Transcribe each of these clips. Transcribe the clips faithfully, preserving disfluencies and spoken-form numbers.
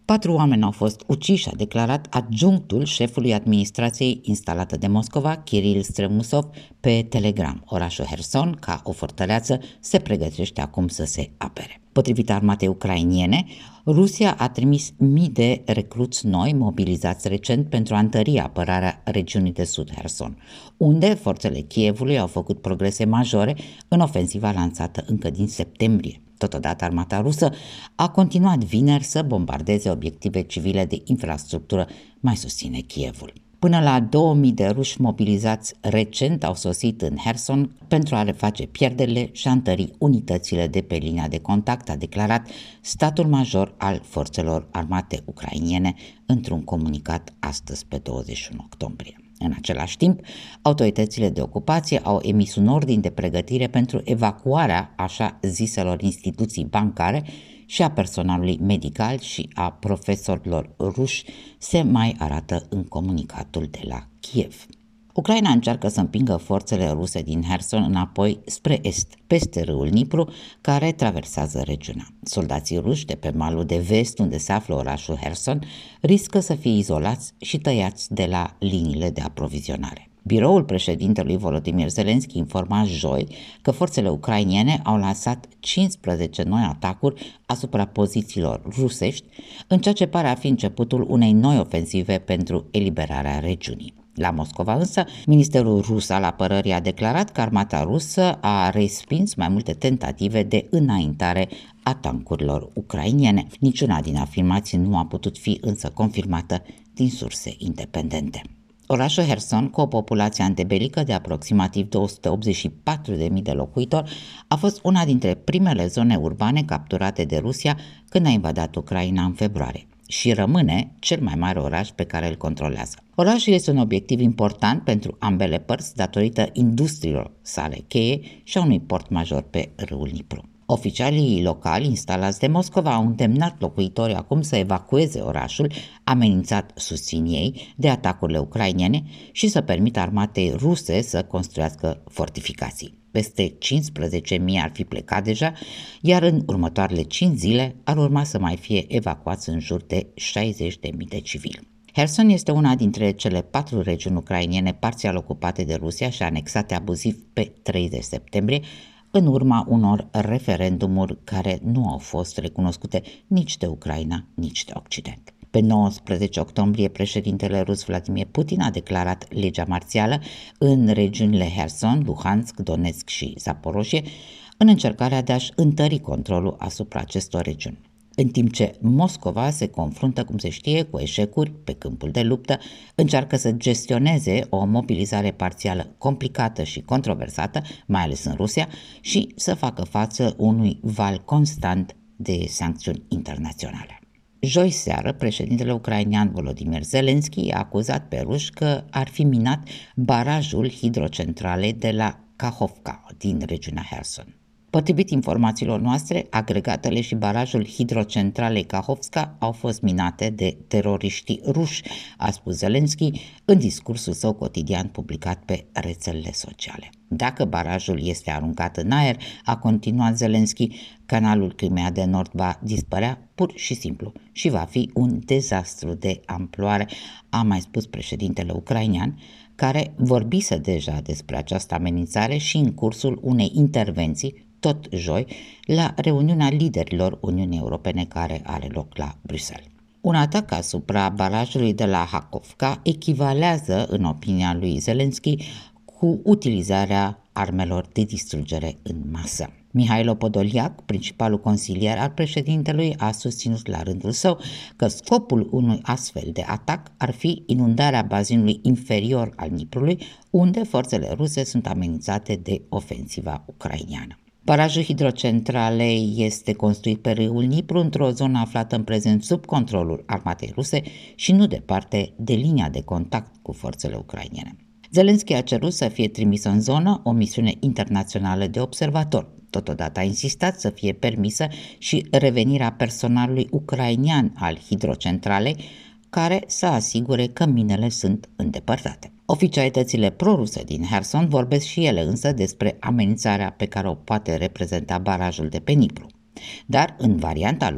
Patru oameni au fost uciși, a declarat adjunctul șefului administrației instalată de Moscova, Kiril Stremusov, pe Telegram. Orașul Herson, ca o fortăreață, se pregătește acum să se apere. Potrivit armatei ucrainiene, Rusia a trimis mii de recruți noi mobilizați recent pentru a întări apărarea regiunii de sud Herson, unde forțele Kievului au făcut progrese majore în ofensiva lansată încă din septembrie. Totodată, armata rusă a continuat vineri să bombardeze obiective civile de infrastructură, mai susține Kievul. Până la două mii de ruși mobilizați recent au sosit în Herson pentru a reface pierderile și a întări unitățile de pe linia de contact, a declarat statul major al forțelor armate ucrainiene într-un comunicat astăzi pe douăzeci și unu octombrie. În același timp, autoritățile de ocupație au emis un ordin de pregătire pentru evacuarea așa ziselor instituții bancare și a personalului medical și a profesorilor ruși, se mai arată în comunicatul de la Kiev. Ucraina încearcă să împingă forțele ruse din Herson înapoi spre est, peste râul Dnipru, care traversează regiunea. Soldații ruși de pe malul de vest, unde se află orașul Herson, riscă să fie izolați și tăiați de la liniile de aprovizionare. Biroul președintelui Volodymyr Zelensky informa joi că forțele ucrainiene au lansat cincisprezece noi atacuri asupra pozițiilor rusești, în ceea ce pare a fi începutul unei noi ofensive pentru eliberarea regiunii. La Moscova însă, Ministerul Rus al Apărării a declarat că armata rusă a respins mai multe tentative de înaintare a tancurilor ucrainiene. Niciuna din afirmații nu a putut fi însă confirmată din surse independente. Orașul Herson, cu o populație antebelică de aproximativ două sute optzeci și patru de mii de locuitori, a fost una dintre primele zone urbane capturate de Rusia când a invadat Ucraina în februarie și rămâne cel mai mare oraș pe care îl controlează. Orașul este un obiectiv important pentru ambele părți datorită industriilor sale cheie și a unui port major pe râul Dnipru. Oficialii locali instalați de Moscova au îndemnat locuitorii acum să evacueze orașul, amenințat, susțin ei, de atacurile ucrainene și să permită armatei ruse să construiască fortificații. Peste cincisprezece mii ar fi plecat deja, iar în următoarele cinci zile ar urma să mai fie evacuați în jur de șaizeci de mii de civili. Herson este una dintre cele patru regiuni ucrainene parțial ocupate de Rusia și anexate abuziv pe treizeci septembrie, în urma unor referendumuri care nu au fost recunoscute nici de Ucraina, nici de Occident. Pe nouăsprezece octombrie, președintele rus Vladimir Putin a declarat legea marțială în regiunile Herson, Luhansk, Donetsk și Zaporoșie, în încercarea de a-și întări controlul asupra acestor regiuni. În timp ce Moscova se confruntă, cum se știe, cu eșecuri pe câmpul de luptă, încearcă să gestioneze o mobilizare parțială complicată și controversată, mai ales în Rusia, și să facă față unui val constant de sancțiuni internaționale. Joi seară, președintele ucrainean Volodymyr Zelensky a acuzat pe ruși că ar fi minat barajul hidrocentralei de la Kakhovka din regiunea Herson. Potrivit informațiilor noastre, agregatele și barajul hidrocentralei Kakhovka au fost minate de teroriștii ruși, a spus Zelensky în discursul său cotidian publicat pe rețelele sociale. Dacă barajul este aruncat în aer, a continuat Zelensky, canalul Crimea de Nord va dispărea pur și simplu și va fi un dezastru de amploare, a mai spus președintele ucrainean, care vorbise deja despre această amenințare și în cursul unei intervenții tot joi, la reuniunea liderilor Uniunii Europene care are loc la Bruxelles. Un atac asupra barajului de la Kakhovka echivalează, în opinia lui Zelensky, cu utilizarea armelor de distrugere în masă. Mihailo Podoliac, principalul consilier al președintelui, a susținut la rândul său că scopul unui astfel de atac ar fi inundarea bazinului inferior al Dniprului, unde forțele ruse sunt amenințate de ofensiva ucraineană. Barajul hidrocentralei este construit pe râul Dnipru, într-o zonă aflată în prezent sub controlul armatei ruse și nu departe de linia de contact cu forțele ucrainene. Zelensky a cerut să fie trimisă în zonă o misiune internațională de observator. Totodată a insistat să fie permisă și revenirea personalului ucrainian al hidrocentralei, care să asigure că minele sunt îndepărtate. Oficialitățile proruse din Herson vorbesc și ele însă despre amenințarea pe care o poate reprezenta barajul de pe Dnipru. Dar, în varianta lor,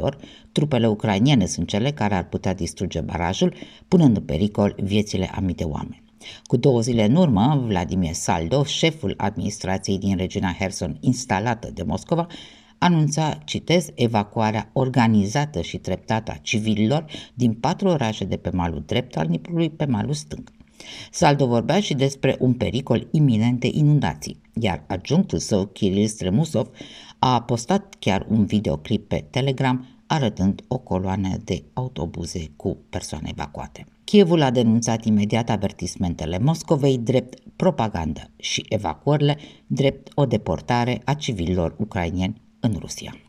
Trupele ucrainene sunt cele care ar putea distruge barajul, punând în pericol viețile a mii de oameni. Cu două zile în urmă, Vladimir Saldo, șeful administrației din regiunea Herson instalată de Moscova, anunța, citez, evacuarea organizată și treptată a civililor din patru orașe de pe malul drept al Niprului pe malul stâng. Saldo vorbea și despre un pericol iminent de inundații, iar adjunctul său, Kiril Stremusov, a postat chiar un videoclip pe Telegram arătând o coloană de autobuze cu persoane evacuate. Kievul a denunțat imediat avertismentele Moscovei drept propagandă și evacuările drept o deportare a civililor ucraineni în Rusia.